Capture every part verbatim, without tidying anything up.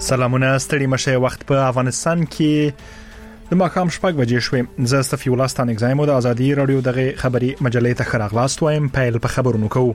سلامونه ستړي مشه وخت په افغانستان کې د ماښام شپږ بجې شوې. زه صفي الله ستانک زایم د ازادي رادیو دغه خبري مجلې ته خراغلاست وایم. پیل په خبرونو کوو.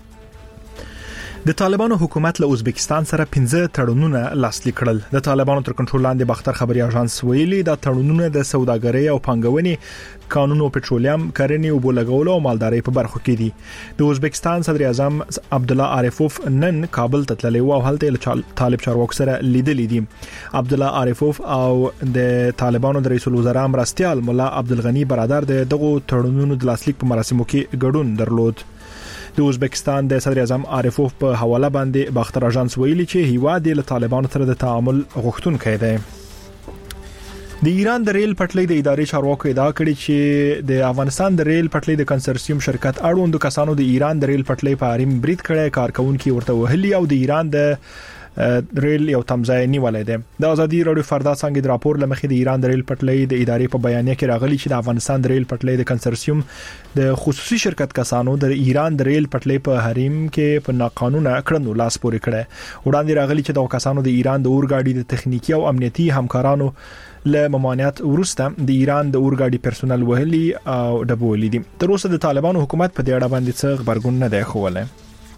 د طالبانو حکومت له ازبکستان سره پنځه تړونونه لاسلیک کړل. د طالبانو تر کنټرول لاندې باختر خبري اژانس ویلي دا تړونونه د سوداګرۍ او پانګونې قانون او پټرولیم کرنې او بولګولو او مالدارۍ په برخو کې دي. د ازبکستان صدر اعظم عبدالله عارفوف نن کابل ته تللی او هلته طالب چارواکو سره لیدلې دي. عبدالله عارفوف او د طالبانو د رئیس الوزرا مرستيال مولا عبدالغنی برادر د دغه تړونونو د لاسلیک په مراسمو کې ګډون درلود. د ازبکستان د صدر اعظم عارفوف په حواله باندې باختر اژانس ویلي چې هیواد له طالبانو سره د تعامل غوښتونکی دی. د ایران د ریل پټلۍ د ادارې چارواکو ادعا کړې چې د افغانستان د ریل پټلۍ د کنسرسیوم شرکت اړوند کسانو د ایران د ریل پټلۍ په اړه برید کړی. کارکونکو ورته وهلي او د ایران د ریل یو تمځای نیولای دی. د ازادي رادیو فردا څنګه د راپور لمخې د ایران د ریل پټلۍ د ادارې په بیانیه کې راغلي چې د افغانستان د ریل پټلۍ د کنسرسیوم د خصوصي شرکت کسانو د ایران د ریل پټلۍ په حریم کې په ناقانونه کړنو لاس پورې کړي. وړاندې راغلي چې د کسانو د ایران د اورګاډي د تخنیکی او امنیتي همکارانو له ممانعت ورسته د ایران د اورګاډي پرسونل وهلي او ډبولې دي. تر اوسه د طالبانو حکومت په دې اړه باندې څه خبرګون نه دی خوله.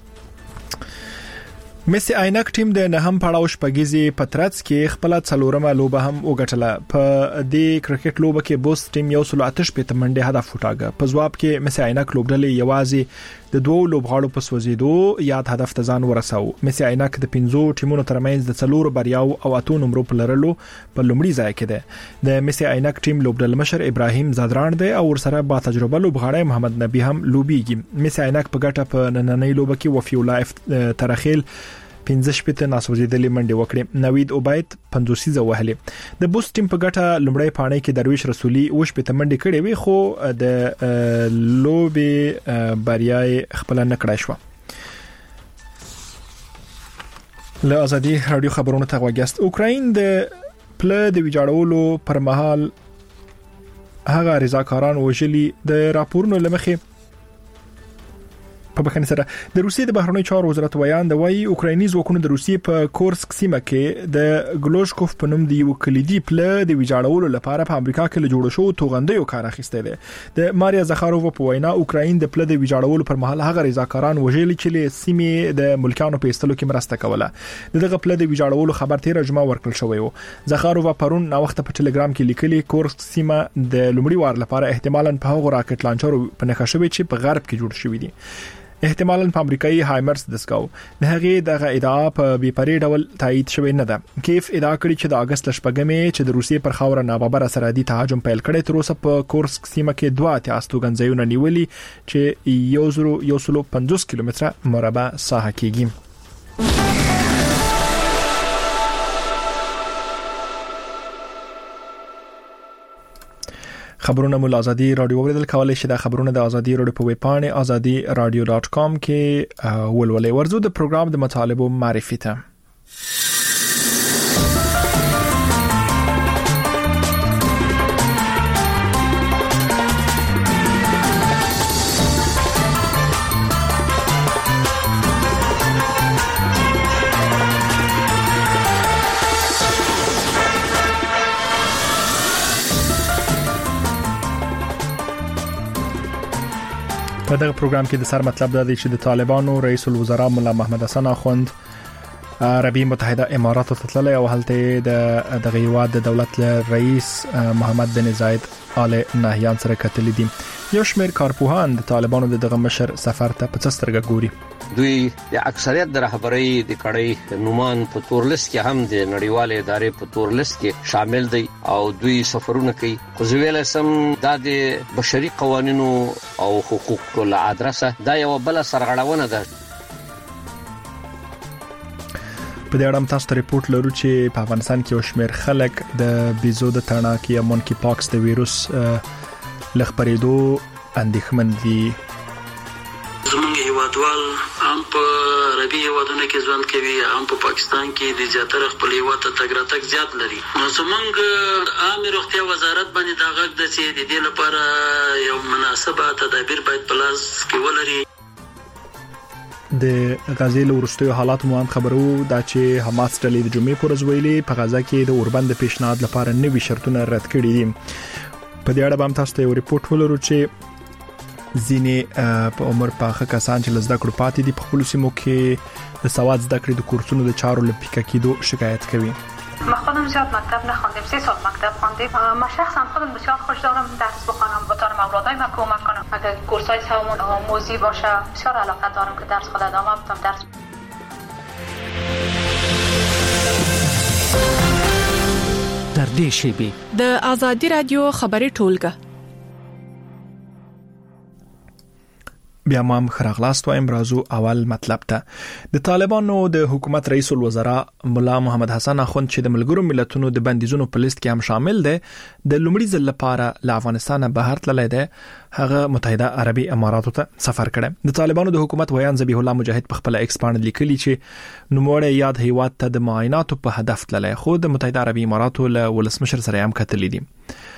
مسی عینک ټیم د نهم پړاو شپږیزي پترڅ کې خپل څلورمه لوبه هم وګټله. په دې کرکټ لوبه کې بوس ټیم یو سل آتش په منډه هدف وټاګه. په ځواب کې مسی عینک لوبډلې یوازې د دوه لوبغاړو په سوځیدو یاد هدف ته ځان ورساو. مسی عینک د پنځو ټیمونو ترمنځ د څلورو بریاو او اتو نمبرو په لرلو په لومړي ځای کې ده. د مسی عینک ټیم لوبډل مشر ابراهیم زادران دی او ورسره با تجربه لوبغاړی محمد نبی هم لوبيږي. مسی عینک په ګټه په نننۍ لوبه کې وفي الله ترخیل پنځه شپته ناسوځیدلې منډه وکړه. نوید عبید پنځوسي زوهلې. د بوس ټیم په ګټه لومړی پاڼې کې درویش رسولي وش په منډه کړې وي خو د لوبي بریای خپل نه کړای شو. له ازادي رادیو خبرونو ته وګست. اوکراین د پل د ویجاړولو پر مهال هغه رضاکاران وژلي. د راپورونو لمخې په بخښنې سره د روسیې د بهرنی چارو وزارت ویان د وایي اوکرایني ځواکونو د روسیې په کورسک سیمه کې د ګلوشکوف په نوم د یو کلیدي پل د ویجاړولو لپاره په امریکا کې له جوړ شو توغندیو کار اخیسته دي. د ماریا زخاروف په وینا اوکراین د پل د ویجاړولو پر مهال هغه رضاکاران وژلي چې له سیمې د ملکانو په استلو کې مرسته کوله. دغه پل د ویجاړولو خبر تیر جمعه ورکړل شوی و. زخاروف پرون نو وخت په ټلګرام کې لیکلي کورسک سیمه د لومړي وار لپاره احتمالاً په هغه راکټ لانچر په نښه شوی چې په غرب کې جوړ شوی دي. احتمالاً په امریکایي هایمرز دسکاو. د هغې دغه ادعا په بي پرې ډول تایید شوی نه ده. کیف ادعا کړې چې د اگست لشپږمې چې د روسیې پر خاور ناببره سرحدي تهاجم پیل کړي تر اوسه په کورسک سیمه کې دوه اتیا استوګنځایونه نیولي چې یو زرو یو سل پنځوس کیلومتره مربع ساحه کېږي. خبرونه مول ازادي رادیو وریدل کولای شي. د خبرونه د ازادي رادیو په ویب پاڼه ازادي رادیو ډاټ کام کې ولولئ. ورزو د پروګرام د مطالبو معرفي ته په دغه پروګرام کې د سر مطلب دا دی چې د طالبانو رئیس الوزرا مولا محمد حسن اخوند عربي متحده امارات ته تللی او هلته د دغه هیواد د دولت رئیس محمد بن زاید آل نهیان سره کتلی دي. یو شمېر کارپوهان د طالبانو دغه مشر سفر ته په سترګه ګوري. دوی د اکثریت د رهبرۍ د کړۍ نومان په تورلست کې هم د نړیوال ادارې په تورلست کې شامل دي او دوی سفرونه کوي. خو زویل سم د بشري قوانینو او حقوقو له ادرسه دا یو بل سرغړونه ده. په دې اړه تاسو ته ریپورت لرو چې په افغانستان کې یو شمېر خلک د بیزو د تڼاکې یا مونکی پاکس د ویروس لخبرېدو اندېښمن دي. زمونږ هیوادوال هم په عربي هیوادونو کې ژوند کوي، هم په پاکستان کې د زیاتره خپل هیواد ته تګ راتګ زیات لري. نو زمونږ عامه روغتیا وزارت باندې دا غږ ده چې د دې لپاره یو مناسبه تدابیر باید په لاس کې ولري. د غزې له وروستیو حالاتو مو هم خبرو دا چې حماس ډلې د جمعې پر ورځ ویلي په غزا کې د اوربند پیشنهاد لپاره نوي شرطونه رد کړي دي. په دې اړه هم تاسو ته یو ریپورت ولرو چې ځینې په عمر پاخه کسان چې لزده کړو پاتې دي په خپل سیمو کې د سواد زده کړې د کورسونو د چارو لپاره کېدو شکایت کوي. ما خودم زیاد مکتب نخواندم، سه سال مکتب خواندم. ما شخصا خودم بسیار خوش دارم درس بخونم، بتونم اولادای ما کمک کنم. اگر کورسای سومون آموزی باشه بسیار علاقه دارم که درس خود ادامه بدم. درس در دې شیبه د آزادی رادیو خبري ټولګه بیا مام خراغلاست و امرازو اول مطلب ته د طالبانو د حکومت رئیس الوزرا مولا محمد حسن اخوند چې د ملګرو ملتونو د بندیزونو په لیست کې هم شامل دی د لومړي ځل لپاره له افغانستان بهر تللی دی. هغه متحده عربي اماراتو ته سفر کړی. د طالبانو د حکومت ویان ذبیح الله مجاهد په خپل ایکس باندې لیکلي چې نوموړی یاد هیواد ته د معایناتو په هدف تللی خو د متحده عربي اماراتو له ولسمشر سره هم کتلې دي.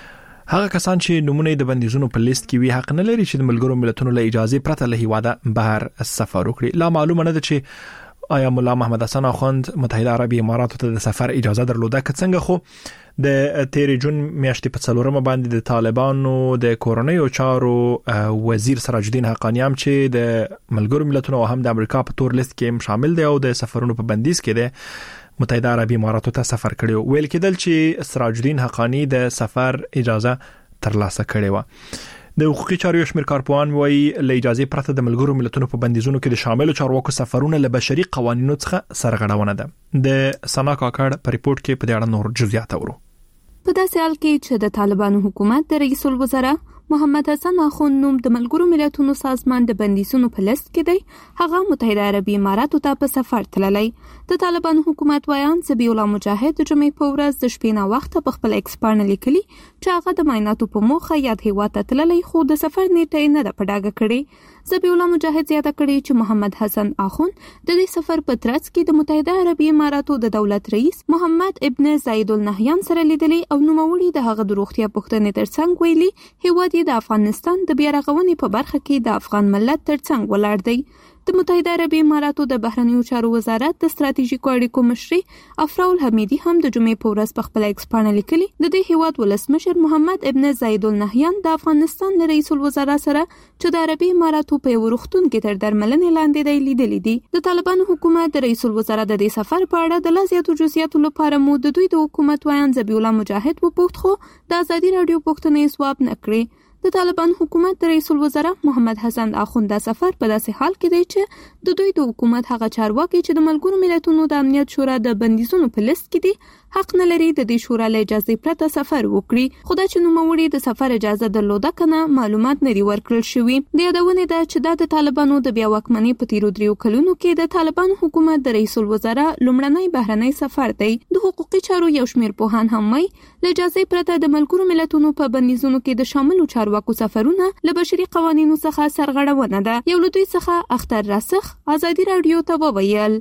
هغه کسان چې نمونه د بندیزونو په لیست کې وي حق نه لري چې د ملګرو ملتونو له اجازه پرته له هیواده بهر سفر وکړي. لا معلومه نه ده چې آیا مولا محمد حسن اخوند متحده عربي اماراتو ته د سفر اجازه درلوده که څنګه. خو د تیر جون میاشتې په څلورمه باندې د طالبانو د کورونیو چارو وزیر سراج الدین حقانی هم چې د ملګرو ملتونو او هم د امریکا په تور لیست کې شامل دی او د سفرونو په بندیز کې دی متحده عربی اماراتو ته سفر کړو. ویل کېدل چې سراج الدین حقانی د سفر اجازه ترلاسه کړې و. د حقوقي چارو شمیر کارپوهان وایي له اجازه پرته د ملګرو ملتونو په بندیزونو کې د شامل چارواکو سفرونه له بشري قوانینو څخه سرغړونه ده. د سنا کاکړ په ریپورت کې په دې اړه نور جزئیات اورو. په داسې حال کې چې د طالبانو حکومت د رئیس الوزرا محمد حسن اخوند نوم د ملګرو ملتونو سازمان د بندیزونو په لیست کې دی، هغه متحده عربي اماراتو ته په سفر تللی. د طالبانو حکومت ویان ذبیح الله مجاهد د جمعې په ورځ د شپې نه وخت په خپل ایکس باندې لیکلي چې هغه د معایناتو په موخه یاد هیواد ته تللی خو د سفر نیټه یې نه ده په ډاګه کړې. ذبیح الله مجاهد زیاته کړې چې محمد حسن اخوند د دې سفر په ترڅ کې د متحده عربي اماراتو د دولت رئیس محمد ابن زاید النهیان سره لیدلي او نوموړي د هغه د روغتیا پوښتنې ترڅنګ ویلي هیواد یې د افغانستان د بیا رغونې په برخه کې د افغان ملت ترڅنګ ولاړ دی. د متحده عربي اماراتو د بهرنیو چارو وزارت د ستراتیژیکو اړیکو مشري افراول حمیدي هم د جمعې په ورځ په خپل ایکس باندې لیکلي د دې هیواد ولسمشر محمد ابن زاید النهیان د افغانستان له رئیس الوزرا سره چې د عربي اماراتو په یو روغتون کې تر درملنې لاندې دی لیدلې دي. د طالبانو حکومت د رئیس الوزرا د دې سفر په اړه د لا زیاتو جزئیاتو لپاره مو د دوی د حکومت ویان ذبیح الله مجاهد وپوښت خو د ازادي رادیو پوښتنې ځواب نه کړې. د طالبان حکومت د رئیس الوزرا محمد حسن اخوند د سفر په داسې حال کې دی چې د دوی د حکومت هغه چارواکي چې د ملګرو ملتونو د امنیت شورا د بندیزونو په لیست کې دي حق نه لري د دې شورا له اجازه پرته سفر وکړي. خو دا چې نوموړي د سفر اجازه درلوده کنه معلومات نه لري ورکړل شوی. د یادونه ده چې دا د طالبانو د بیا واکمنۍ په تیرو دریو کلونو کې د طالبان حکومت د رئیس الوزرا لومړنی بهرنی سفر دی. د حقوقي چارو یو شمیر پوهان هم وایي له اجازه پرته د ملګرو ملتونو په بندیزونو کې د شاملو چارواکو سفرونه له بشري قوانینو څخه سرغړونه ده. یو له دوی څخه اختر راسخ ازادي رادیو ته وویل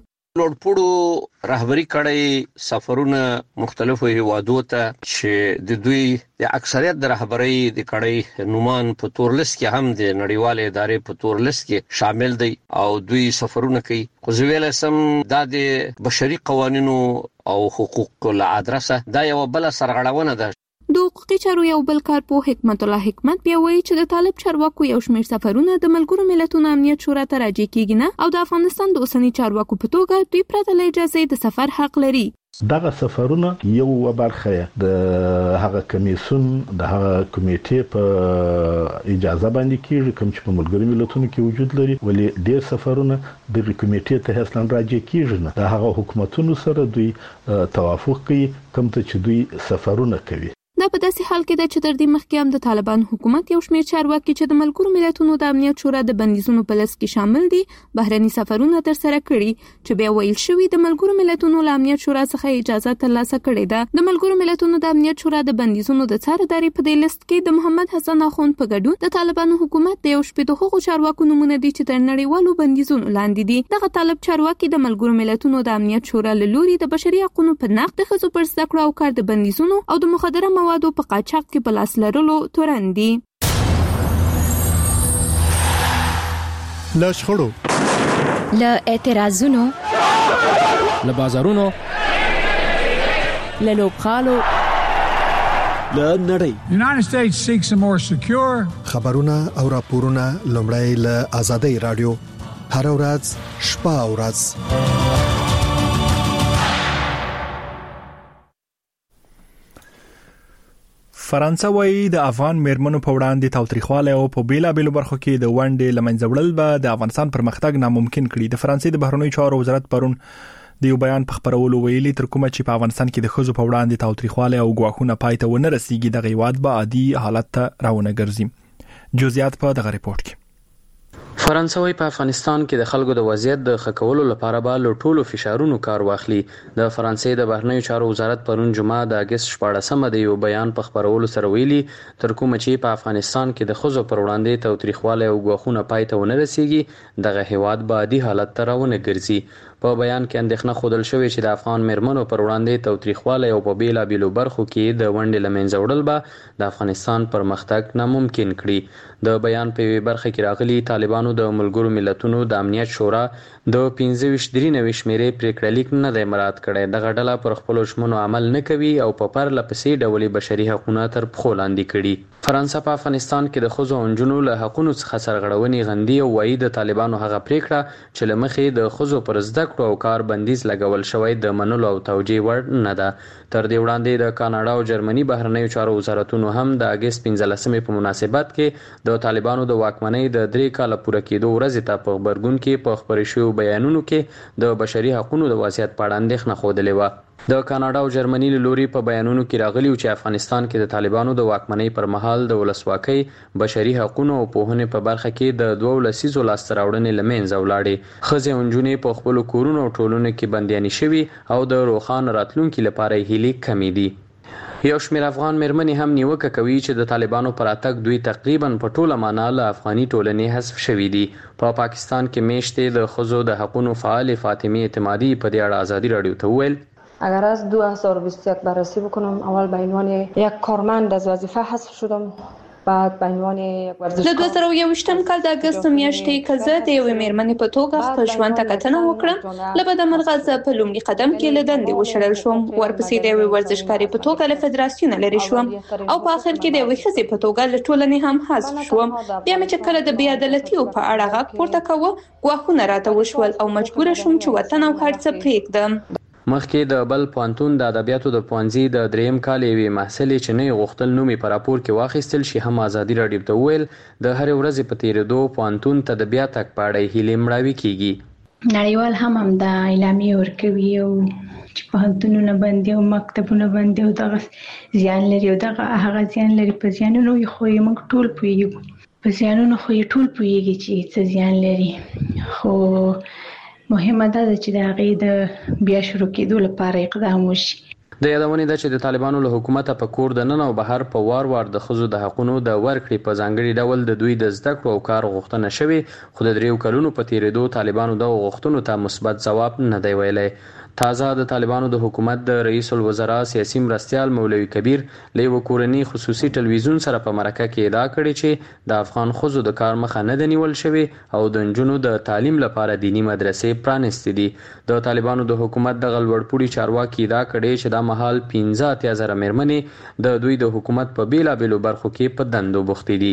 لوړپوړو رهبری کړي سفرونه مختلفو هیوادو ته چې د دوی د اکثریت د رهبری د کړي نومان په تور لیست کې هم د نړیوال ادارې په تور لیست کې شامل دي او دوی سفرونه کوي. خو زویل سم د بشري قوانینو او حقوق له ادرسه دا یو بل سرغړونه ده. د حقوقي چارو یو بل کارپوه حکمت الله حکمت بیا وایي چې د طالب چارواکو یو شمېر سفرونه د ملګرو ملتونو امنیت شورا ته راجع کیږي نه او د افغانستان د اوسنی چارواکو په توګه دوی پرته له اجازه د سفر حق لري. دغه سفرونه یو برخه د هغه کمیسون د هغه کمیټې په اجازه باندې کیږي کوم چې په ملګرو ملتونو کې وجود لري، ولی ډیر سفرونه د کمیټې ته اصلا راځي کیږي نه د هغه حکومتونو سره دوی توافق کوي کوم ته چې دوی سفرونه کوي. دا په داسې حال کې ده چې تر دې مخکې هم د طالبان حکومت یو شمېر چارواکي چې د ملګرو ملتونو د امنیت شورا د بندیزونو په لیست کې شامل دي بهرني سفرونه ترسره کړي چې بیا ویل شوي د ملګرو ملتونو له امنیت شورا څخه اجازه ترلاسه کړې ده. د ملګرو ملتونو د امنیت شورا د بندیزونو د څارندوی په دې لیست کې د محمد حسن اخوند په ګډون د طالبانو حکومت د یو شپږ هغو چارواکو نمونه دي چې تر نړیوالو بندیزونو لاندې دي. دغه طالب چارواکي د ملګرو ملتونو د امنیت شورا له لوري د بشري حقوقو په نقض د ښځو پر زده کړو او کار د بندیزونو او د مخدره موادو په قاچاق کې په لاس لرلو تورن دي. له شخړو، له اعتراضونو، له بازارونو، له لوبغالو، له نړۍ. United States seeks a more secure. خبرونه او راپورونه لومړی له آزادۍ رادیو هر ورځ شپه او ورځ. فرانسه وايي د افغان میرمنو په وړاندې تاوتریخواله او په بیلابېلو برخو کې د ونډې لمنځه وړل به د افغانستان پرمختګ ناممکن کړي. د فرانسې د بهرنیو چارو وزارت پرون د یو بیان په خبرولو ویلي تر کومه چې په افغانستان کې د ښځو په وړاندې تاوتریخواله او ګواښونه پای ته ونه رسیږي د غیواد به عادي حالت ته راونه ګرځي. جزئیات په دغه ریپورت کې. فرانسه وايي په افغانستان کې د خلکو د وضعیت د ښه کولو لپاره به له ټولو فشارونو کار واخلي. د فرانسې د بهرنیو چارو وزارت پرون جمعه د اگست شپاړسمه د یو بیان په خبرولو سره ویلي تر کومه چې په افغانستان کې د ښځو پر وړاندې تاوتریخواله او ګواښونه پای ته ونه رسیږي دغه هیواد به عادي حالت ته راونه ګرځي. په بیان کې اندېښنه ښودل شوې چې د افغان میرمنو پر وړاندې تاوتریخواله او په بیلابېلو برخو کې د ونډې له منځه وړل به د افغانستان پرمختګ ناممکن کړي. د بیان په یوې برخه کې راغلي طالبانو د ملګرو ملتونو د امنیت شورا د پنځه ویشت درې نوي شمیرې پریکړه لیک نه دی مراعات کړی. دغه ډله پر خپلو ژمنو عمل نه کوي او په پرله پسې ډول بشري حقوقونه تر پښو لاندې کړي. فرانسه په افغانستان کې د ښځو او نجونو له حقونو څخه سرغړونې غندي او وايي د طالبانو هغه پریکړه چې له مخې د ښځو پر زده کړو او کار بندیز لګول شوی د منلو او توجیه وړ نه ده. تر دې وړاندې د کاناډا او جرمني بهرنیو چارو وزارتونو هم د اگست پنځلسمې په مناسبت کې د طالبانو د واکمنۍ د درې کاله پوره کېدو ورځې ته په خبرګون کې په خپرې شویو بیانونو کې د بشري حقوقو د وضعیت په اړه اندېښنه ښودلې وه. د کاناډا او جرمني له لوري په بیانونو کې راغلي چې افغانستان کې د طالبانو د واکمنۍ پر مهال د ولسواکۍ، بشري حقوقو او پوهنې په برخه کې د دوه لسیزو لاسته راوړنې له منځه ولاړې. ښځې او نجونې په خپلو کورونو او ټولنو کې بندیانې شوي او د روښانه راتلونکي لپاره یې هیلې کمې دي. یو شمېر افغان میرمنې هم نیوکه کوي چې د طالبانو پر راتګ دوی تقریبا په ټوله معنا له افغاني ټولنې حذف شوي دي. په پا پاکستان کې میشتې د ښځو د حقوقو فعال فاطمه اعتمادی په دې اړه آزادی رادیو ته وویل اگر از دو هزار و بیست و یک بررسی بکنم اول به عنوان یک کارمند از وظیفه حذف شدم، بعد به عنوان یک ورزشکار. د دوه زره او یوویشتم کال د اگست میاشتې کې زه د یوې میرمنې په توګه خپل ژوند ته کتنه وکړم. له بده مرغه زه په لومړي قدم کې له دندې وشړل شوم، ورپسې د یوې ورزشکارې په توګه له فدراسیون لرې شوم او په اخر کې د یوې ښځې په توګه له ټولنې هم حذف شوم. بیا مې چې کله د بې عدالتیو په اړه غږ پورته کوه ګواښونه راته وشول او مجبور شوم چې وطن او هر څه پرېږدم. مخکې د بل پوهنتون د ادبیاتو د پوهنځي د دریم کال یوې محصلې چې نه غوښتل نوم یې په راپور کې واخیستل شي هم ازادي رادیو ته وویل د هرې ورځې په تېرېدو پوهنتون ته د بیا تګ په اړه هیلې مړاوي کیږي. نړیوال هم هم د اعلامیې ورکوي او چې پوهنتونونه بندي او مکتبونه بندي او دغه زیان لري او دغه هغه زیان لري. په زیانونو خو یې موږ ټول پوهیږو په زیانونو خو یې ټول پوهیږي چې څه زیان لري، خو مهمه ده چې د هغې د بیا شروع کېدو لپاره اقدام وشي. د یادونې ده چې د طالبانو له حکومته په کور دننه او بهر په وار وار د ښځو د حقونو د ورکړې په ځانګړي ډول د دوی د زده کړو او کار غوښتنه شوې، خو د دریو کلونو په تېرېدو طالبانو دغو غوښتنو ته مثبت ځواب نه دی ویلی. تازه د طالبانو د حکومت د رئیس الوزرا سیاسي مرستیال مولوي کبیر له یو کورني خصوصي ټلویزیون سره په مرکه کې ادعا کړې چې د افغان ښځو د کار مخه نه ده نیول شوې او د نجونو د تعلیم لپاره دینی مدرسې پرانستې دي. د طالبانو د حکومت د غلوړپوړي چارواکي ادعا کړې چې دا مهال پنځه اتیا زره میرمنې د دوی د حکومت په بیلابېلو برخو کې په دندو بوختې دي.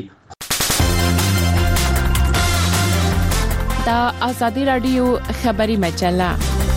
دا آزادي رادیو خبري مجله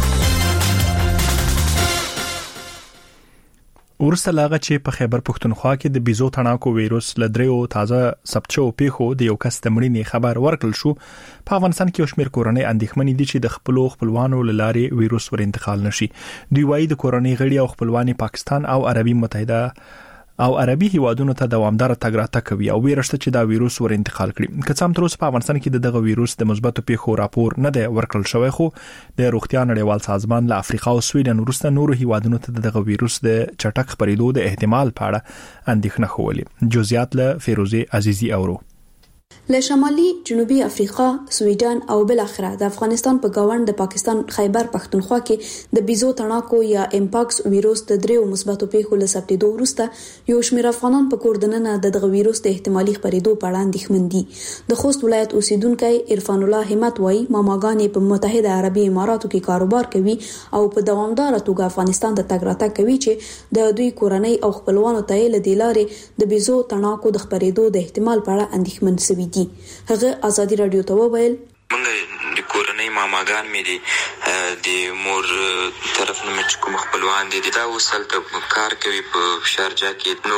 ورسته لاغه چې په خیبر پښتونخوا کې د بیزو تڼاکو وایروس لدریو تازه ثبت شو پیښو د یو کس د مړینې خبر ورکړل شو. په افغانستان کې یو شمېر کورنۍ اندېښمنې دي چې د خپلو خپلوانو له لارې وایروس ور انتقال نشي. دوی وایي د کورنۍ غړي او خپلوان پاکستان او عربي متحده او عربي هیوادونو ته دوامدار تګ راتګ کوي او ویرشته چې دا وایروس ور انتقال کړي. که څه هم تر اوسه په افغانستان کې دغه وایروس د مثبتو پیښو راپور نه دی ورکړل شوی، خو د روغتیا نړیوال سازمان له افریقا او سویډن وروسته نورو هیوادونو ته دغه وایروس د چټک خپرېدو د احتمال په اړه اندېښنه ښولې. جزئیات له فیروزه عزیزي اورو. له شمالي جنوبي افریقا، سویډن او بل اخره د افغانستان په گاوند د پاکستان خیبر پختونخوا کې د بیزو تڼاکو یا امپاکس ویروس د دریو مثبتو پیښو له ثبتېدو وروسته یو شمېر افغانان په کور دننه د دغه ویروس د احتمالي خپرېدو په اړه اندېښمن دي. د خوست ولایت اوسیدونکی عرفان الله همت وایي ماماګانې په متحده عربي اماراتو کې کاروبار کوي او په دوامداره توګه افغانستان ته تګ راتګ کوي چې د دوی کورنۍ او خپلوانو ته یې له دې لارې د بیزو تڼاکو د خپرېدو د احتمال په اړه اندېښمن شوي دي. هغه ازادي رادیو ته وویل منګه د کورنۍ ماماګان مې دي د مور طرف نه مې کوم خپلوان دي دا وسل ته کار کوي په شارجه کې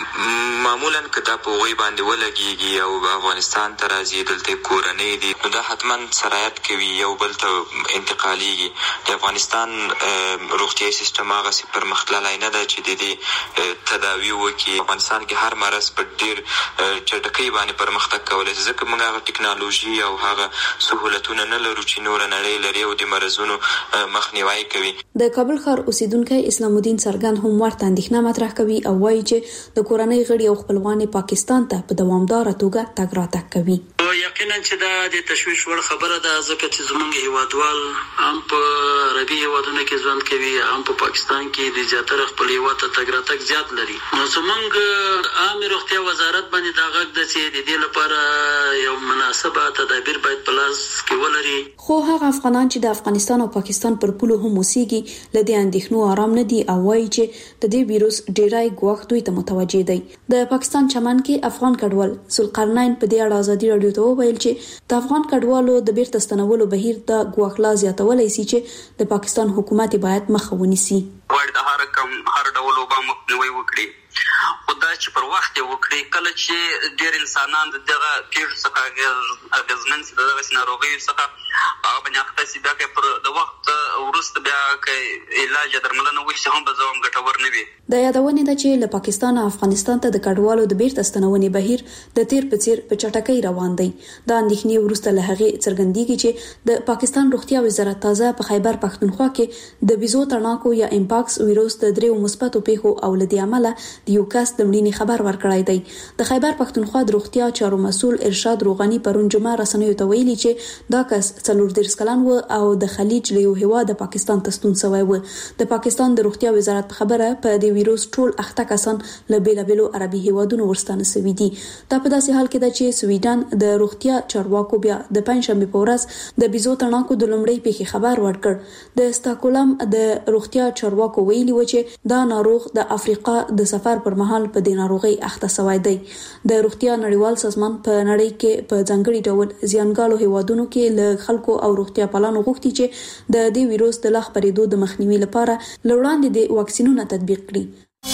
نو معمولا کدا په وی باندې ولګيږي او افغانستان ته راځي دلته کورنۍ دي نو دا حتما سرایت کوي یو بل ته انتقاليږي. د افغانستان روغتيایي سیستم هغه سي پرمختللی نه ده چې د دې تداوی وکړي. افغانستان کې هر مرض په ډیر چټکۍ باندې پرمختګ کولای شي ځکه موږ هغه ټکنالوژي او هغه سہولتونه نه لرو چې نور نړۍ لري او د مرزونو مخنیوي کوي. د کابل ښار اوسیدونکو اسلام الدین سرګن هم ورته اندېښنه مطرح کوي او وایي چې د کورنۍ غړي او خپلوان پاکستان ته په دوامداره توګه تګ راتګ کوي. یقینا چې دا د تشویش وړ خبره ده ځکه چې زمونږ هیوادوال هم په عربي هیوادونو کې ژوند کوي هم په پاکستان کې د زیاتره خپل هیواد ته تګ راتګ زیات لري. نو زمونږ عامه روغتیا وزارت باندې دا غږ ده چې د دې لپاره یو مناسبه تدابیر باید په لاس کې ولري. خو هغه افغانان چې د افغانستان او پاکستان پر پولو هم اوسېږي له دې اندېښنو آرام نه دي او وایي چې د دې ویروس ډیری ګواښ دوی ته متوجه دی. د پاکستان چمن کې افغان کډوال ذوالقرنین په دې اړه ازادي رادیو ته وویل چې د افغان کډوالو د بیرته ستنولو بهیر د ګواښ لا زیاتولای شي چې د پاکستان حکومت باید مخه ونیسي. ورته هر کوم هر ډول وبا مخنیوي وکړي خدای چې پر وخت وکړي کله چې ډیر انسانان دغه پیښو څخه اغېزمن شي دغه ناروغیو څخه هغه باندې اخته شي دا کې پر د وخت ورسته بیا کې علاج درملنه وشي هم به زوم ګټور نه وي. د یادونه ده چې له پاکستان او افغانستان ته د کډوالو د بیرته ستنونې بهیر د تیر په څیر په چټکۍ روان دی. دا اندېښنې ورسته له هغې څرګندېږي چې د پاکستان روغتیا وزارت تازه په خیبر پختونخوا کې د بیزو تڼاکو یا امپاکس ویروس د دریو مثبتو پیښو او له دې عمله د یو کس د مړینې خبر ورکړی دی. د خیبر پختونخوا د روغتیا چارو مسول ارشاد روغانی پرون جمعه رسنیو ته ویلي چې دا کس څلور دېرش کلن و او د خلیج له یو هیواد پاکستان ته ستون شوی و. د پاکستان د روغتیا وزارت په خبره په دې ویروس ټول اخته کسان له بیلابیلو عربي هیوادونو ورستانه شوي دي. دا په داسې حال کې ده چې سویډن د روغتیا چارواکو بیا د پنځشنبه په ورځ د بیزو تڼاکو د لومړۍ پیښې خبر ورکړ. د استاکولم د روغتیا چارواکو ویلي و چې دا ناروغ د افریقا د سفر پر مهال په دې ناروغي اخته شوی دی. د روغتیا نړیوال سازمان په نړۍ کې په ځانګړي ډول زیانګالو هیوادونو کې له خلکو او روغتیا پالانو غوښتي چې د دې ویروس د لا خپرېدو د مخنیوي لپاره لوړاندې د واکسینونو تطبیق کړي.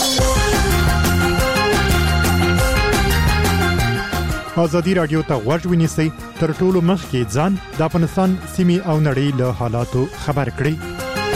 ازادي رادیو ته غوږ ونیسئ تر ټولو مخکې ځان د افغانستان سیمې او نړۍ له حالاتو خبر کړئ.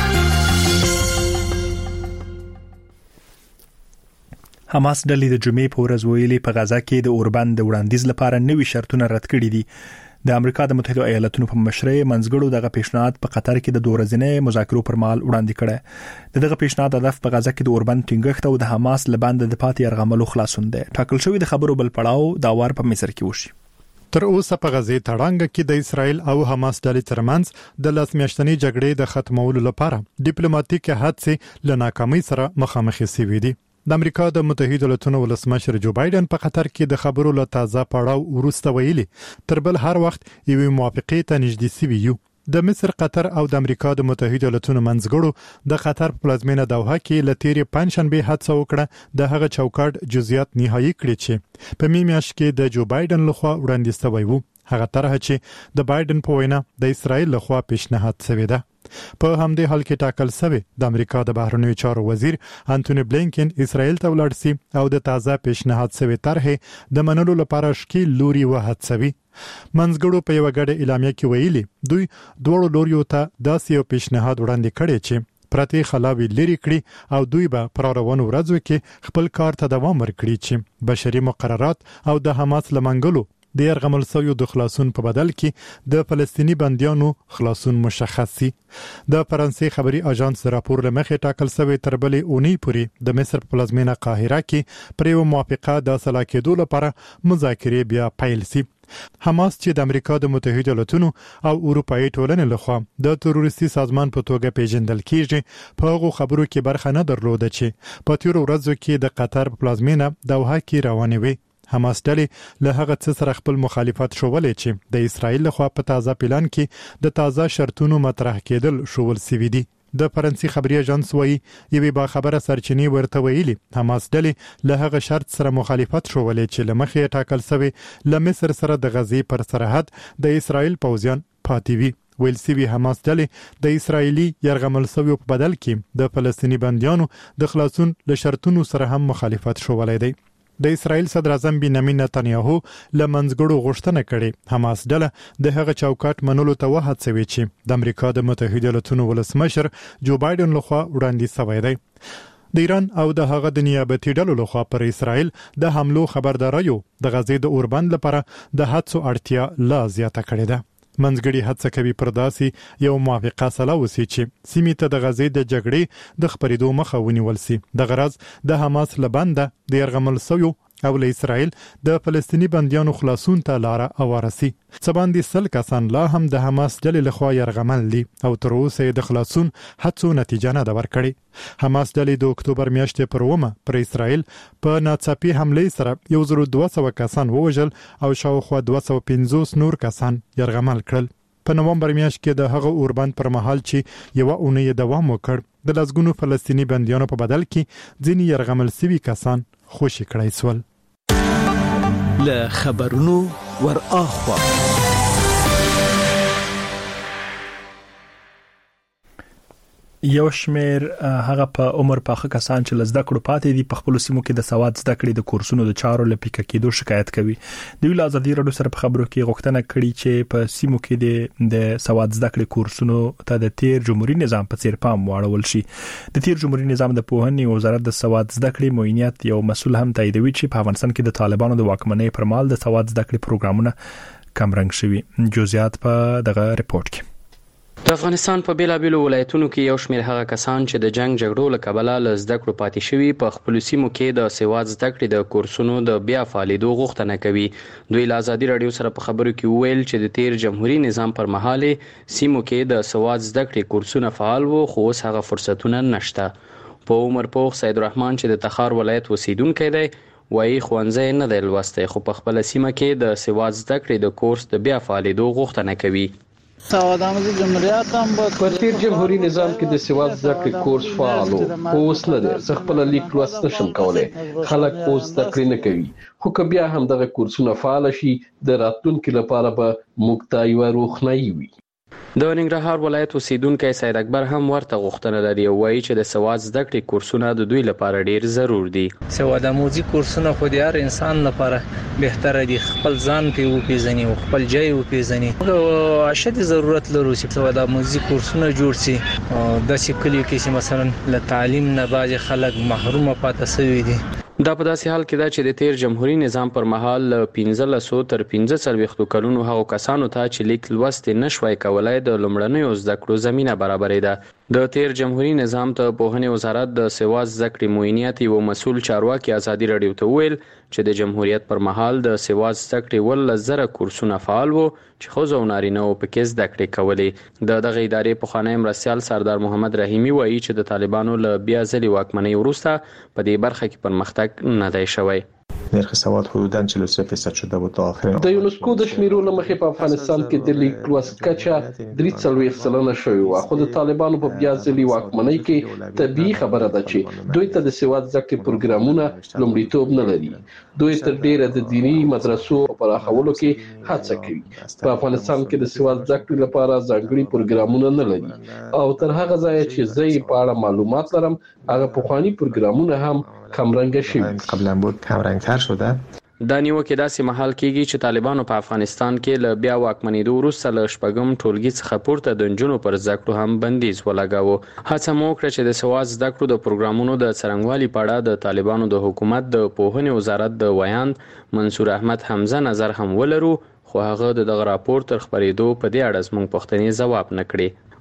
حماس ډلې د جمعې په ورځ ویلي په غزا کې د اوربند د وړاندیز لپاره نوي شرطونه رد کړي دي. د امریکا د متحده ایالاتونو په مشرۍ منځګړو دغه پیشنهاد په قطر کې د دوه ورځې مذاکرو پر مهال وړاندې کړي. دغه پیشنهاد هدف په غزا کې د اوربند ټینګښت او د حماس لباند د پاتې يرغملو خلاصون دی. ټاکل شوی د خبرو بل پړاو دا وار په مصر کې وشي. تر اوسه په غزې تړانګ کې د اسرائیل او حماس ډلې ترمنځ د لاس میاشتنۍ جګړې د ختمولو لپاره ډیپلوماټیک هڅې له ناکامۍ سره مخامخ شوې دي. د امریکا د متحده ایالاتونو ولسمشر جو بایدن په قطر کې د خبرو له تازه پړاو وروسته ویلي تر بل هر وخت یوې موافقې ته نږدې شوي یو. د مصر، قطر او د امریکا د متحده ایالاتونو منځګړو د قطر په پلازمینه دوحه کې له تیرې پنځشنبه هڅه وکړه د هغه چوکاټ جزئیات نهایی کړي چې په می میاشت کې د جو بایدن لخوا وړاندې شوی وو. هغه طرح چې د بایدن په وینا د اسرائیل لخوا پیشنهاد شوی ده. په همدې حال کې ټاکل شوی د امریکا د بهرنیو چارو وزیر انټونی بلینکن اسرائیل ته ولاړ شي او د تازه پیشنهاد شوی طرحه د منلو لپاره شکیل لوري وهڅوي. منځګړو په یو غړي اعلامیه کې ویلي دوی دوه لوريو ته داسې یو پیشنهاد وړاندې کړي چې پرتی خلاوی لري کړي او دوی به پر روانو ورځو کې خپل کار ته دوام ورکړي چې بشري مقررات او د حماس لمنګلو د يرغمل سویو د خلاصون په بدل کې د فلسطینی بنديانو خلاصون مشخص سي. د فرانسې خبري اژانس راپور لمخې ټاکل شوی تر بلې اونۍ پورې د مصر پلازمینه قاهره کې پر یو موافقه د سلا کېدو لپاره مذاکرې بیا پیل سي. حماس چې د امریکا د متحده ایالاتونو او اروپאי ټولنې لخوا د تروریستي سازمان په توګه پیژندل کیږي په هغه خبرو کې برخه نه درلوده چې په تیر ورځو کې د قطر په پلازمینه دوحه کې روانې وي. حماس ډلې له هغه څه سره خپل مخالفت شولې چې د اسرایل لخوا په تازه پلان کې د تازه شرطونو مطرح کېدل شول سوي دي. د فرانسې خبري اژانس وایي یوې با خبره سرچینې ورته ویلي حماس ډلې له هغه شرط سره مخالفت شولې چې لمخې ټاکل شوی ل مصر سره د غزې پر سرحد د اسرایل پوځیان پاتې وي. ویل سوي حماس ډلې د اسرایلی يرغمل شوی په بدل کې د فلسطینی بنديانو د خلاصون له شرطونو سره هم مخالفت شولې دی. د اسرایل صدر اعظم بنیامین نتنیاهو لمنځګړو غوښتنه کړې حماس ډله د هغه چوکاټ منلو ته وهڅوي چې د امریکا د متحده ایالاتونو ولسمشر جو بایدن لخوا وړاندې شوی دی. د ایران او د هغه د نیابتي ډلو لخوا پر اسرایل د حملو خبرداريو د غزې د اوربند لپاره د هڅو اړتیا لا زیاته کړې ده. منځګړي هڅه کوي پر داسې یو موافقه سره وسی چې سیمې ته د غزې د جګړې د خبرېدو مخه ونیول سي. د غرض د حماس لبنده د يرغمل شوی او له اسرائیل د فلسطینی بنديانو خلاصون ته لار اوارسي. څباندې سل کسان لا هم د حماس ډلې لخوا يرغمل دي او تر اوسه د خلاصون هڅو نتیجه نه ده ورکړې. حماس ډلې د اکتوبر میاشتې پر ومه پر اسرائیل په ناڅاپي حمله سره یو زر دوه سوه کسان ووژل او شاوخوا دوه سوه پنځوس نور کسان يرغمل کړل. په نومبر میاشت کې د هغه اوربند پر مهال چې یو اونۍ دوام وکړ د لسګونو فلسطینی بنديانو په بدل کې ځینې يرغمل سوي کسان خوشي کړای سول. له خبرونو ور اخوا یو شمیر هغه په عمر پاخه کسان چې لزده کړو پاتې دي په خپل سیمو کې د سواد زده کړې د کورسونو د چارو لپاره کېدو شکایت کوي. د ویل ازادي رادیو سره په خبرو کې غوښتنه کړې چې په سیمو کې د د سواد زده کړې کورسونو ته د تیر جمهوریت نظام په څیر پام واړول شي. د تیر جمهوریت نظام د پوهنې وزارت د سواد زده کړې معینیت یو مسول هم تاییدوي چې په افغانستان کې د طالبانو د واکمنۍ پر مهال د سواد زده کړې پروګرامونه کم رنګ شوي. جزئیات په دغه ریپورت کې. د افغانستان په بیلابیلو ولایتونو کې یو شمېر هغه کسان چې د جنگ جګړو له کبله له زده کړو پاتې شوي په خپل سیمو کې د سواد زده کړې د کورسونو د بیا فعالیدو غوښتنه کوي. دوی له ازادي رادیو سره په خبرو کې وویل چې د تیر جمهوریت نظام پر مهال سیمو کې د سواد زده کړې کورسونه فعال وو خو اوس هغه فرصتونه نشته. په عمر پوخ سید الرحمن چې د تخار ولایت اوسیدونکی دی وایي ښوونځی نه دی لوستی خو په خپل سیمه کې د سواد زده کړې د کورس د بیا فعالیدو غوښتنه کوي. سواد آموزی جمهوریت هم بود په تیر جمهوریت نظام کې د سواد زده کړې کورس فعال و اوس نه دی. زه خپل لیک لوست نشم کولای. خلک اوس زده کړې نه کوي خو که بیا هم دغه کورسونه فعال شي د راتلونکي لپاره به موږ ته یوه روښنايي وي. د ننګرهار ولایت اوسیدونکی سید اکبر هم ورته غوښتنه لري او وایي چې د سواد زده کړې کورسونه د دوی لپاره ډیر ضرور دي. سواد آموزي کورسونه خو د هر انسان لپاره بهتره دي. خپل ځان په وپیژني او خپل ځای وپیژني. او اشد ضرورت لري چې سواد آموزي کورسونه جوړ شي. د سکلیو کې چې مثلا له تعلیم نه باج خلک محروم پاتې شوي دي. دا په داسې حال کې ده چې د تیر جمهوریت نظام پر مهال پنځه سوه تر پنځه څلوېښتو کلونو هغو کسانو ته چې لیک لوست نشوای کولای د لومړنیو زده کړو زمینه برابرې ده. د تیر جمهوریت نظام ته پوهنې وزارت د سواد زده کړې معینیت یو مسؤل چارواکي ازادي رادیو ته ویل چې د جمهوریت پر مهال د سواد زده کړې ول زره کورسونه فعال وو چې ښځو او نارینه‌و پکې زده کړې کولې. د دغه ادارې پخوانی مرستیال سردار محمد رحیمي وایي چې د طالبانو له بیا ځلې واکمنۍ وروسته په دې برخه کې پرمختګ نه دی شوی. نرخ سواد حدوداً چهل و سه درصد شده بود تا آخر. د یونسکو د شمیرو له مخې په افغانستان کې د لیک لوست کچه درې څلوېښت سلنه شوې وه خو د طالبانو په بیا ځلې واکمنۍ کې طبیعي خبره ده چې دوی ته د سواد زده کړې پروګرامونه لومړیتوب نه لري. دوی تر ډیره د دینی مدرسو پراخولو کې هڅه کوي. په افغانستان کې د سواد زده کړې لپاره ځانګړي پروګرامونه نه لري او تر هغه ځایه چې زه یې په اړه معلومات لرم هغه پخواني پروګرامونه هم کمرنګ شوي. قبلا بود کمرنګتر شده. دا نیوکه داسې مهال کېږي چې طالبانو په افغانستان کې له بیا واکمنېدو وروسته له شپږم ټولګي څخه پورته د نجونو پر زده کړو هم بندیز ولګاوه. هڅه مو وکړه چې د سواد زده کړو د پروګرامونو د څرنګوالي په اړه د طالبانو د حکومت د پوهنې وزارت د ویاند منصور احمد حمزه نظر هم ولرو خو هغه د دغه راپور تر خپرېدو په دې اړه زموږ پوښتنې ځواب نه کړې.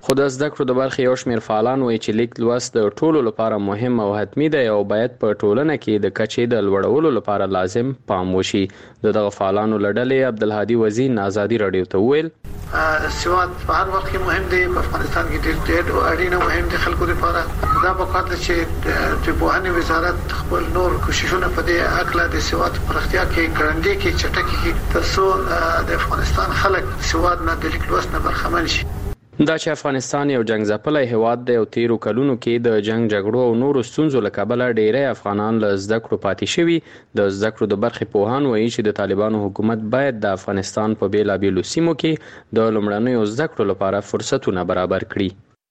خو د زده کړو د برخې یو شمېر فعالان وایي چې لیک لوست د ټولو لپاره مهم او حتمي دی او باید په ټولنه کې د کچې د لوړولو لپاره لازم پام وشي. دغه فعالانو له ډلې عبدالهادي وزین آزادي رادیو ته وویل سواد په هر وخت کې مهم دی. په افغانستان کې ډېر ډېر اړینه مهم دي خلکو لپاره. دا په کار ده چې د پوهنې وزارت خپل نور کوششونه په دې اړه د سواد پرختیا کې ګړندې کې چټکې کې ترڅو د افغانستان خلک سواد نه د لیک لوست نه برخمن شي. دا چې افغانستان یو جنگ ځپلی هیواد دی او تیرو کلونو کې د جنگ جګړو او نورو ستونزو له کبله ډیری افغانان له زده کړو پاتې شوي. د زده کړو د برخې پوهان وایي چې د طالبانو حکومت باید د افغانستان په بیلابیلو سیمو کې د لومړنیو زده کړو لپاره فرصتونه برابر کړي.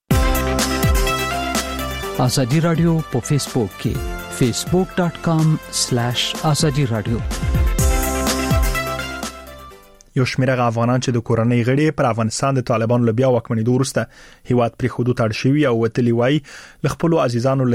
ازادي رادیو په فیسبوک کې فیسبوک ډاٹ کام سلیش ازادي رادیو. یو شمېر افغانان چې د کورنۍ غړي پر افغانستان د طالبانو له بیا واکمنېدو وروسته هیواد پرې خودو تړ شوي او وتلی وای له خپل عزیزانو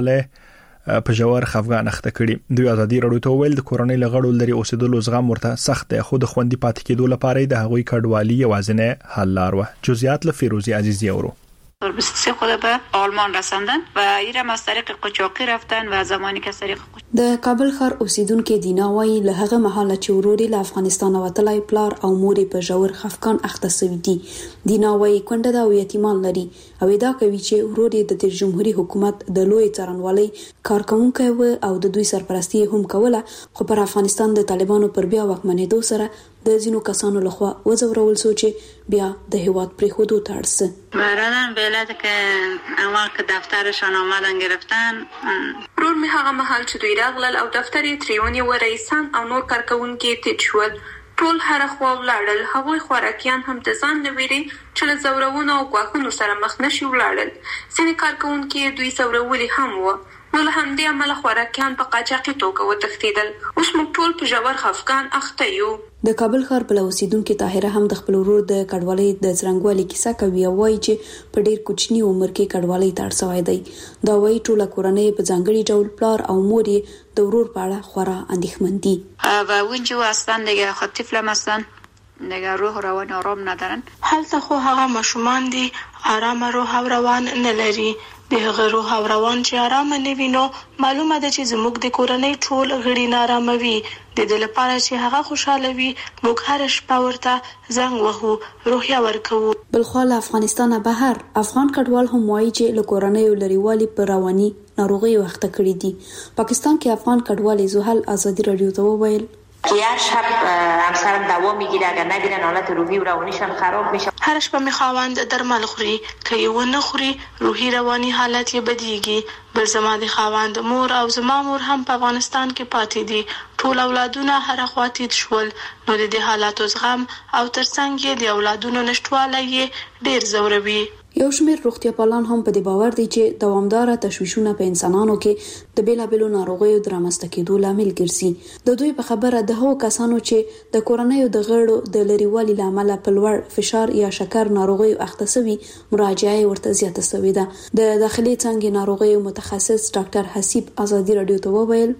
لريواله په جوړ خفګان اخته کړي. دوی ازادي رادیو ته ویل د کورنۍ لغړو لري اوسېدلو زغم ورته سخت دی خو د خوندې پاتې کېدو لپاره د هغوی کډوالي یوازینه حل لار و. جزئیات له فیروزی عزیزی اورو. بیست و سه خود به آلمان رساندن و ایرم از طریق قاچاقی رفتن و زمانی که طریق د کابل ښار اوسیدونکو دینا وایي له هغه مهاله چې وروري له افغانستان وتلای پلار او مور په ژور خفقان اخته سوي دي. دینا وایي کونډه دا یتیمان لري او دا کوي چې وروري د جمهوریت حکومت د لوی څارنوالۍ کارکونکو و او د دوی سرپرستی هم کوله خو پر افغانستان د طالبانو پر بیا واکمنېدو سره د ځینو کسانو لخوا وځورول سو چې بیا د هیواد پرې خودو تړس. برادرم بلد که اما که دفترشان آمدن گرفتن رور می هغه محل چې دوی راغلل او دفتر یې تریونی و رئیسان او نور کارکونکي تیت شول. ټول هر خوا ولاړل. هغوی خوراکیان هم د ځان لويري چې له زورونو او غواخونو سره مخ نشي ولاړل. ځینې کارکونکي دوی زورولي هم و. نو له همدې عمله خوراکیان په قاچاقي توګه وتښتیدل. اوس موږ ټول په ژور خفګان اخته یو. د کابل ښار بل اوسیدونکو طاهره هم د خپل ورور د کډوالۍ د څرنګوالي کیسه کوي او وایي چې په ډیر کوچنی عمر کې کډوالۍ ته اړ شوی دی. دا وایي ټول کورنۍ په ځانګړي ډول پلار او مور یې د ورور په اړه خورا اندېښمن دي. و اونجا هستن دیگه خود طفل هستن دیگه روح روان آرام ندارن. هلته خو هغه ماشومان دي آرام روح او روان نه لري. د هغه روح او روان چې آرام نه وینو معلومه ده چې زموږ د کورنۍ ټول غړي نارامه وي. د دې لپاره چې هغه خوشاله وي موږ هر شپه ورته زنګ وهو روحیه ورکوو. بلخو له افغانستانه بهر افغان کډوال هم وایي چې له کورنۍ لريوالي پر رواني ناروغي وخت کړی دي. پاکستان کې افغان کډوال زوهل ازادي رادیو ته وویل که هر شب همسرم دوا میگیره اگر نگیرن حالت روحی و روانیشان خراب میشه. هر شب میخواند درمل خوري که یو نه خوري روحی رواني حالت یې بدیږي. بل زما د خواند مور او زما مور هم په افغانستان کې پاتې دي. ټول اولادونه هر خواته شول نو د دې حالاتو زغم او ترڅنګ یې د اولادونو نشټوالی ډیر زوروي. یو شمېر روغتیا پالان هم په دې باور دي چې دوامدار تشویشونه په انسانانو کې د بیلابیلو ناروغیو د رامنځته کېدو لامل ګرځي. د دوی په خبره د هغو کسانو چې د کورنۍ د غړو د لريوالي لامل په لوړ فشار یا شکر ناروغیو اخته شوي مراجعه ورته زیاته شوې ده. د داخلي څنګه ناروغیو متخصص ډاکټر حسیب آزادی رادیو ته وویل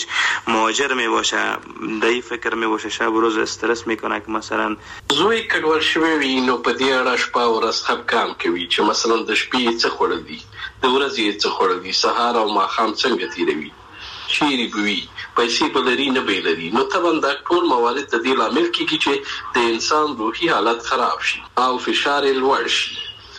چې مهاجر می باشه دای فکر می باشه شب روز استرس میکنه که مثلا زوی کډوال شوی وي نو په دې اړه شپه ورځ خفګان کوي چې مثلا د شپې څه خوړل دي د ورځې څه خوړل دي سهار او ماښام څنګه تیروي چیرې بوي پیسې بلري نه بیلري. نو طبعا دا ټول موارد د دې لامل کیږي چې د انسان روحي حالت خراب شي او فشار لوړ شي.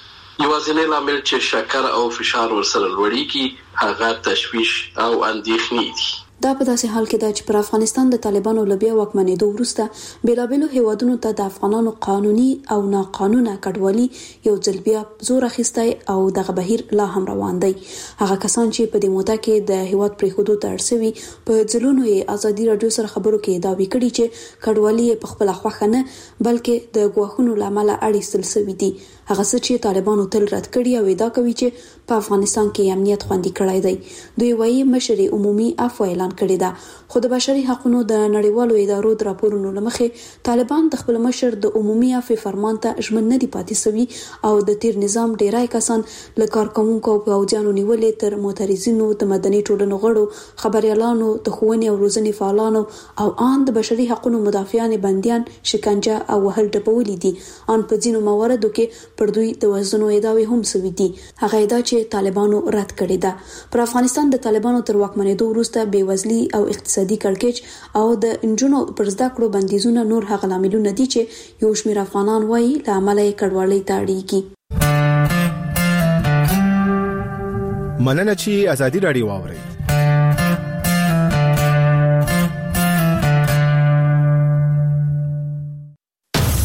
یوازینی لامل چې شکر او فشار ورسره لوړیږي هغه تشویش او اندېښنې دي. دا په داسې حال کې ده چې پر افغانستان د طالبانو له بیا واکمنېدو وروسته بیلابیلو هیوادونو ته د افغانانو قانوني او ناقانونه کډوالي یو ځل بیا زور اخیستی او دغه بهیر لا هم روان دی. هغه کسان چې په دې موده کې د هیواد پرېښودو ته اړ شوي په ځلونو یې ازادي رادیو سره خبرو کې دعوی کړي چې کډوالي یې په خپله خوښه نه بلکې د ګواښونو له امله اړیستل شوي دي. هغه څه چې طالبانو تل رد کړي او ادعا کوي چې په افغانستان کې امنیت خوندي کړی دی. دوی وایي مشر عمومي عفو اعلان اعلان کړی ده. خو د بشري حقوقو د نړیوالو ادارو د راپورونو لمخې طالبان د خپل مشر د عمومي عفو فرمان ته ژمن نه دي پاتې سوي او د تیر نظام ډیرای کسان له کارکوونکو او پوځیانو نیولې تر معترضینو د مدني ټولنو غړو خبريالانو د ښوونې او روزنې فعالانو او ان د بشري حقوقو مدافعان بنديان شکنجه او وهل ډبولې دي. ان په ځینو مواردو کې پر دوی د وژنو ادعاوې هم سوي دي. هغه ادعا چې طالبانو رد کړې ده. پر افغانستان د طالبانو تر واکمنېدو وروسته بېوزلي او اقتصادي کړکېچ او د انجونو پر زده کړو بندیزونه نور هغه لاملونه دي چې یو شمېر افغانان وایي له عمله کډوالۍ ته اړيږي. مننه چې ازادي رادیو واوري.